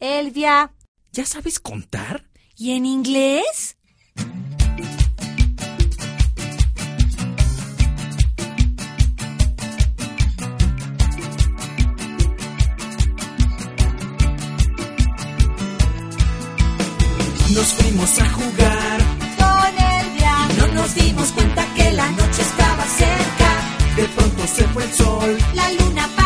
Elvia. ¿Ya sabes contar? ¿Y en inglés? Nos fuimos a jugar Con Elvia. y no nos dimos cuenta que la noche estaba cerca. De pronto se fue el sol. La luna